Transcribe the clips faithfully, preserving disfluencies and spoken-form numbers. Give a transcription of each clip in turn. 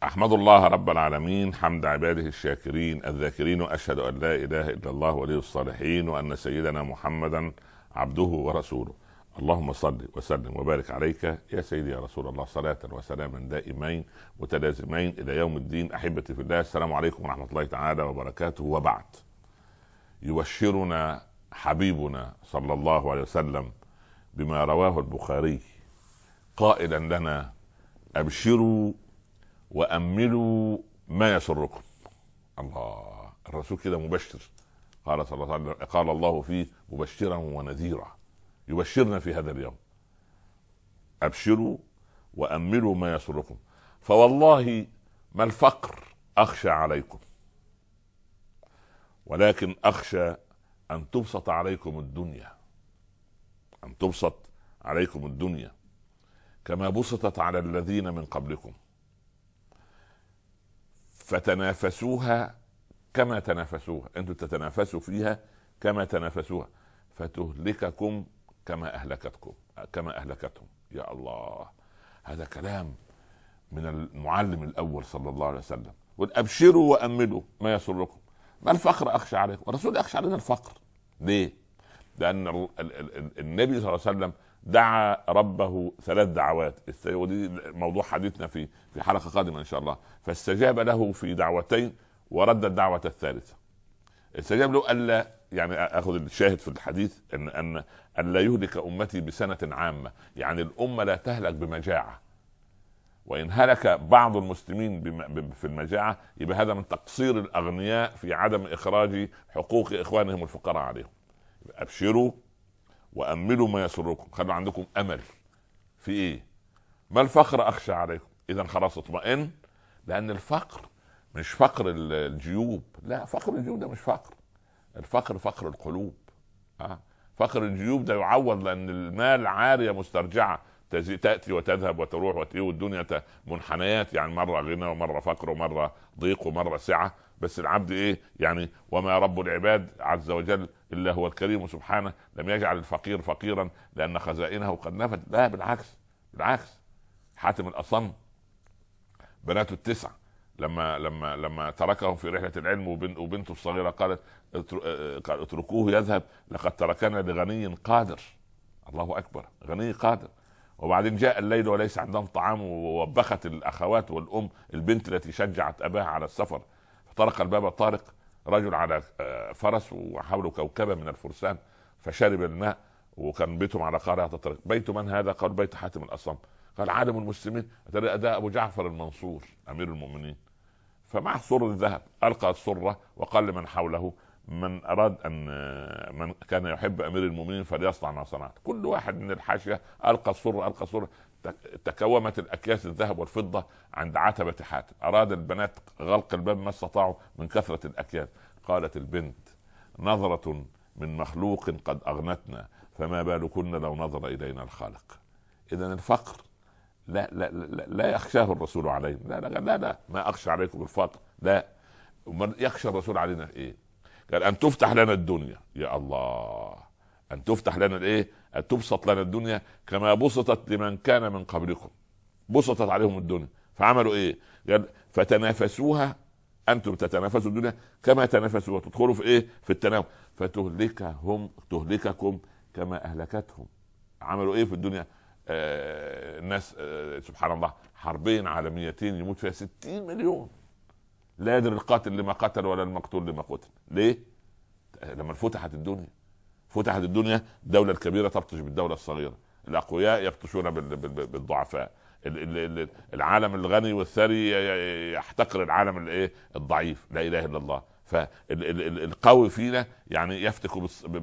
أحمد الله رب العالمين حمد عباده الشاكرين الذاكرين، وأشهد أن لا إله إلا الله ولي الصالحين، وأن سيدنا محمدا عبده ورسوله. اللهم صل وسلم وبارك عليك يا سيدي يا رسول الله، صلاة وسلاما دائمين متلازمين إلى يوم الدين. أحبتي في الله، السلام عليكم ورحمة الله تعالى وبركاته. وبعد، يبشرنا حبيبنا صلى الله عليه وسلم بما رواه البخاري قائلا لنا: أبشروا وأملوا ما يسركم. الله، الرسول كده مبشر. قال صلى الله عليه وسلم، قال الله فيه مبشرا ونذيرا، يبشرنا في هذا اليوم: أبشروا وأملوا ما يسركم، فوالله ما الفقر أخشى عليكم، ولكن أخشى أن تبسط عليكم الدنيا، أن تبسط عليكم الدنيا كما بسطت على الذين من قبلكم، فتنافسوها كما تنافسوها، انتم تتنافسوا فيها كما تنافسوها، فتهلككم كما أهلكتكم كما أهلكتهم. يا الله، هذا كلام من المعلم الأول صلى الله عليه وسلم. وابشروا وأملوا ما يسركم، ما الفقر أخشى عليكم. الرسول يخشى علينا الفقر ليه؟ لأن النبي صلى الله عليه وسلم دعا ربه ثلاث دعوات، ودي موضوع حديثنا في في حلقة قادمة إن شاء الله. فاستجاب له في دعوتين ورد الدعوة الثالثة. استجاب له ألا، يعني أخذ الشاهد في الحديث أن أن ألا يهلك أمتي بسنة عامة، يعني الأمة لا تهلك بمجاعة، وإن هلك بعض المسلمين في المجاعة يبقى هذا من تقصير الأغنياء في عدم إخراج حقوق إخوانهم الفقراء عليهم. أبشروا وأملوا ما يسركم، خلوا عندكم أمل في إيه؟ ما الفقر أخشى عليكم. إذا خلاص اطمئن، لأن الفقر مش فقر الجيوب، لا، فقر الجيوب ده مش فقر. الفقر فقر القلوب. أه؟ فقر الجيوب ده يعوض، لأن المال عارية مسترجعة، تأتي وتذهب وتروح وتيجي، والدنيا منحنيات، يعني مرة غنى ومرة فقر ومرة ضيق ومرة سعة. بس العبد ايه يعني؟ وما رب العباد عز وجل الا هو الكريم سبحانه، لم يجعل الفقير فقيرا لان خزائنه قد نفت، لا بالعكس، بالعكس. حاتم الأصم بناته التسع لما لما لما تركهم في رحلة العلم وبنته الصغيرة قالت اتركوه يذهب، لقد تركنا لغني قادر. الله أكبر، غني قادر. وبعدين جاء الليل وليس عندهم طعام، ووبخت الأخوات والأم البنت التي شجعت أباها على السفر. فطرق الباب طارق، رجل على فرس وحوله كوكبة من الفرسان، فشرب الماء، وكان بيتهم على قارعة الطريق. بيت من هذا؟ قال بيت حاتم الأصم. قال عالم المسلمين، ده أبو جعفر المنصور أمير المؤمنين. فمع سر الذهب ألقى السرة وقال لمن حوله: من أراد أن من كان يحب أمير المؤمنين فليصنع ما صنعت. كل واحد من الحاشية ألقى السرة ألقى السرة، تكومت الأكياس الذهب والفضة عند عتبة حاتم. أراد البنات غلق الباب ما استطاعوا من كثرة الأكياس. قالت البنت: نظرة من مخلوق قد أغنتنا، فما بالكن لو نظر إلينا الخالق. إذن الفقر لا لا لا, لا يخشاه الرسول علينا، لا لا لا, لا ما أخشى عليكم الفقر، لا. ومن يخشى الرسول علينا إيه؟ قال أن تفتح لنا الدنيا. يا الله، أن تفتح لنا الإيه؟ أن تبسط لنا الدنيا كما بسطت لمن كان من قبلكم. بسطت عليهم الدنيا، فعملوا إيه؟ قال فتنافسوها، أنتم تتنافسوا الدنيا كما تنافسوا، وتدخلوا في إيه؟ في التنافس، فتهلكهم تهلككم كما أهلكتهم. عملوا إيه في الدنيا؟ آه الناس آه سبحان الله، حربين عالميتين يموت فيها ستين مليون، لا يدري القاتل لما قتل ولا المقتول لما قتل. ليه؟ لما فتحت الدنيا، فتحت الدنيا، الدولة الكبيرة تبطش بالدولة الصغيرة، الأقوياء يبطشون بالضعفاء، العالم الغني والثري يحتقر العالم الايه الضعيف. لا إله إلا الله. فالقوي فينا يعني يفتك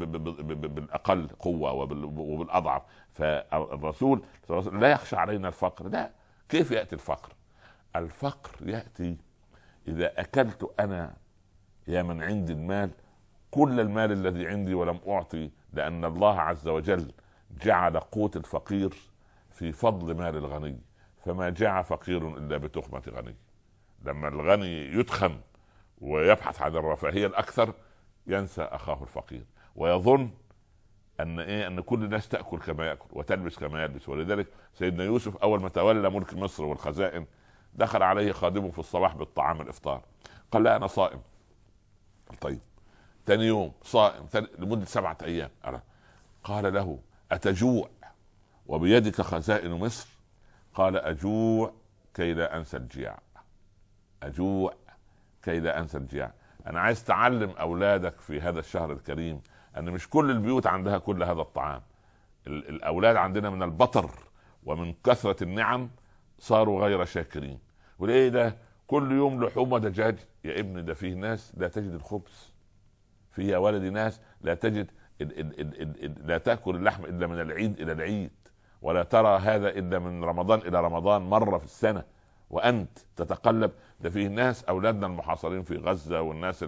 بالأقل قوة وبالأضعف. فالرسول لا يخشى علينا الفقر. لا، كيف يأتي الفقر؟ الفقر يأتي إذا أكلت أنا يا من عندي المال كل المال الذي عندي ولم أعطي، لأن الله عز وجل جعل قوت الفقير في فضل مال الغني، فما جاع فقير إلا بتخمة غني. لما الغني يتخم ويبحث عن الرفاهية الأكثر ينسى أخاه الفقير، ويظن أن إيه أن كل الناس تأكل كما يأكل وتلبس كما يلبس. ولذلك سيدنا يوسف أول ما تولى ملك مصر والخزائن دخل عليه خادمه في الصباح بالطعام الافطار، قال لا انا صائم. طيب ثاني يوم صائم لمده سبعه ايام. قال له اتجوع وبيدك خزائن مصر؟ قال اجوع كي لا انسى الجياع، اجوع كي لا انسى الجياع. انا عايز تعلم اولادك في هذا الشهر الكريم ان مش كل البيوت عندها كل هذا الطعام. الاولاد عندنا من البطر ومن كثرة النعم صاروا غير شاكرين. وليه ده كل يوم لحوم ودجاج؟ يا ابني ده فيه ناس لا تجد الخبز، فيه يا ولدي ناس لا تجد ال ال ال ال ال لا تأكل اللحم إلا من العيد إلى العيد، ولا ترى هذا إلا من رمضان إلى رمضان مرة في السنة، وأنت تتقلب. ده فيه ناس أولادنا المحاصرين في غزة، والناس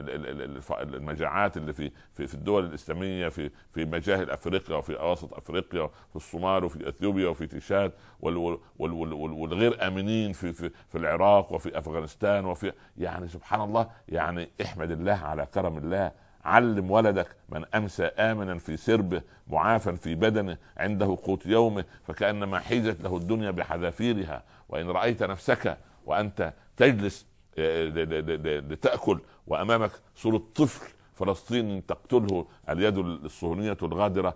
المجاعات اللي في في في الدول الإسلامية، في في مجاهل أفريقيا وفي أوسط أفريقيا، في الصومال وفي إثيوبيا وفي تشاد، والغير آمنين في في في العراق وفي أفغانستان وفي، يعني سبحان الله. يعني احمد الله على كرم الله. علم ولدك من أمسى آمنا في سربه معافا في بدنه عنده قوت يومه فكأنما حيزت له الدنيا بحذافيرها. وإن رأيت نفسك وأنت تجلس لتأكل وأمامك صورة طفل فلسطيني تقتله اليد الصهيونية الغادرة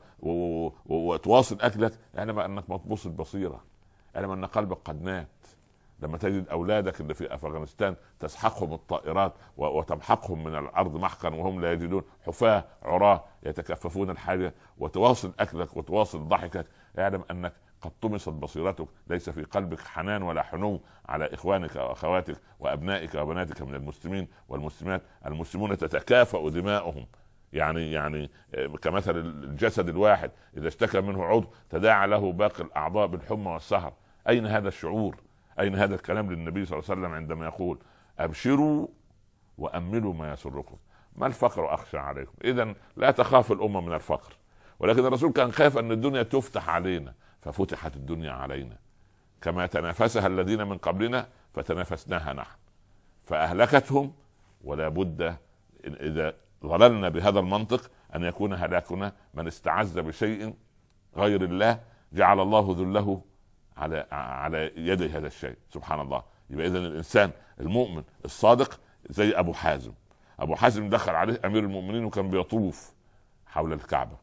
وتواصل أكلك، اعلم أنك مطبوس البصيرة، اعلم أن قلبك قد مات. لما تجد أولادك اللي في أفغانستان تسحقهم الطائرات وتمحقهم من الأرض محقا وهم لا يجدون، حفاة عراة يتكففون الحاجة، وتواصل أكلك وتواصل ضحكك، اعلم أنك قد طمست بصيرتك، ليس في قلبك حنان ولا حنو على إخوانك وأخواتك وأبنائك وبناتك من المسلمين والمسلمات. المسلمون تتكافأ دماؤهم، يعني يعني كمثل الجسد الواحد إذا اشتكى منه عضو تداعى له باقي الأعضاء بالحمى والسهر. أين هذا الشعور؟ أين هذا الكلام للنبي صلى الله عليه وسلم عندما يقول أبشروا وأملوا ما يسركم؟ ما الفقر أخشى عليكم؟ إذن لا تخاف الأمة من الفقر، ولكن الرسول كان خاف أن الدنيا تفتح علينا، ففتحت الدنيا علينا كما تنافسها الذين من قبلنا فتنافسناها نحن فأهلكتهم. ولا بد إذا ظللنا بهذا المنطق أن يكون هلاكنا من استعز بشيء غير الله جعل الله ذله على على يدي هذا الشيء. سبحان الله. يبقى إذن الإنسان المؤمن الصادق زي أبو حازم. أبو حازم دخل عليه أمير المؤمنين وكان بيطوف حول الكعبة.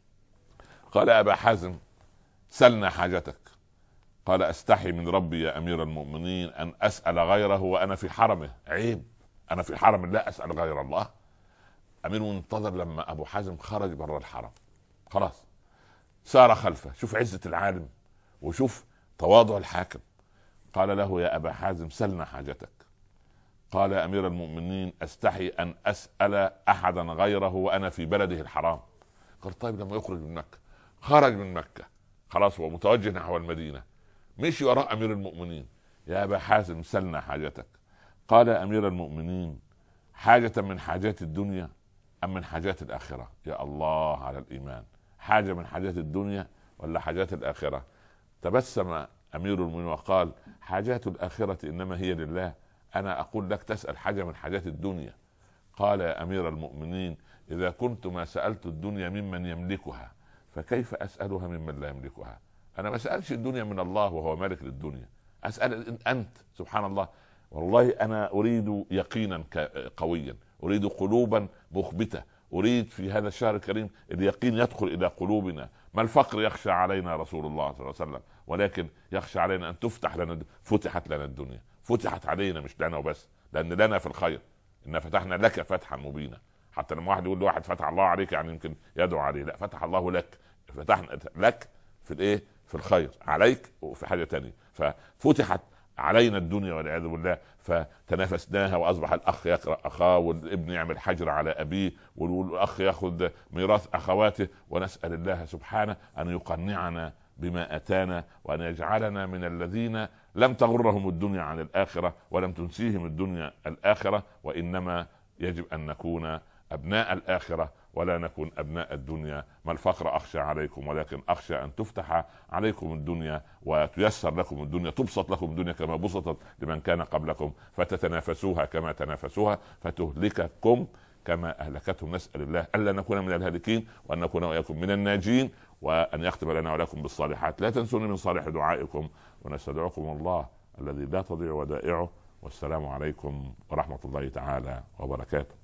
قال أبا حازم سلنا حاجتك. قال أستحي من ربي يا أمير المؤمنين أن أسأل غيره وأنا في حرمه. عيب، أنا في حرم لا أسأل غير الله. أمير منتظر لما أبو حازم خرج برا الحرم، خلاص سار خلفه. شوف عزة العالم وشوف تواضع الحاكم. قال له يا أبا حازم سلنا حاجتك. قال يا أمير المؤمنين أستحي أن أسأل أحدا غيره وأنا في بلده الحرام. قال طيب لما يخرج من مكة، خرج من مكة خلاص هو متوجه نحو المدينة، مشي وراء أمير المؤمنين. يا أبا حازم سلنا حاجتك. قال يا أمير المؤمنين حاجة من حاجات الدنيا أم من حاجات الآخرة؟ يا الله على الإيمان، حاجة من حاجات الدنيا ولا حاجات الآخرة؟ تبسم أمير المؤمنين وقال حاجات الآخرة إنما هي لله، أنا أقول لك تسأل حاجة من حاجات الدنيا. قال يا أمير المؤمنين إذا كنت ما سألت الدنيا ممن يملكها فكيف أسألها ممن لا يملكها؟ أنا ما سألش الدنيا من الله وهو مالك للدنيا، أسأل أنت. سبحان الله. والله أنا أريد يقينا قويا، أريد قلوبا مخبتة، أريد في هذا الشهر الكريم اليقين يدخل إلى قلوبنا. ما الفقر يخشى علينا رسول الله صلى الله عليه وسلم، ولكن يخشى علينا أن تفتح لنا. فتحت لنا الدنيا، فتحت علينا مش لنا وبس، لأن لنا في الخير إن فتحنا لك فتحا مبينا. حتى لما واحد يقول لواحد فتح الله عليك يعني يمكن يدعو عليه، لا، فتح الله لك، فتحنا لك في الايه، في الخير، عليك وفي حاجة تانية. ففتحت علينا الدنيا والعياذ بالله فتنافسناها، واصبح الاخ يقرا اخاه، والابن يعمل حجر على ابيه، والاخ ياخذ ميراث اخواته. ونسال الله سبحانه ان يقنعنا بما اتانا، وان يجعلنا من الذين لم تغرهم الدنيا عن الاخره ولم تنسيهم الدنيا الاخره، وانما يجب ان نكون ابناء الاخره ولا نكون أبناء الدنيا. ما الفقر أخشى عليكم ولكن أخشى أن تفتح عليكم الدنيا وتيسر لكم الدنيا، تبسط لكم الدنيا كما بسطت لمن كان قبلكم، فتتنافسوها كما تنافسوها فتهلككم كما أهلكتهم. نسأل الله ألا نكون من الهالكين، وأن نكون وإياكم من الناجين، وأن يختم لنا ولكم بالصالحات. لا تنسوني من صالح دعائكم، ونستودعكم الله الذي لا تضيع ودائعه. والسلام عليكم ورحمة الله تعالى وبركاته.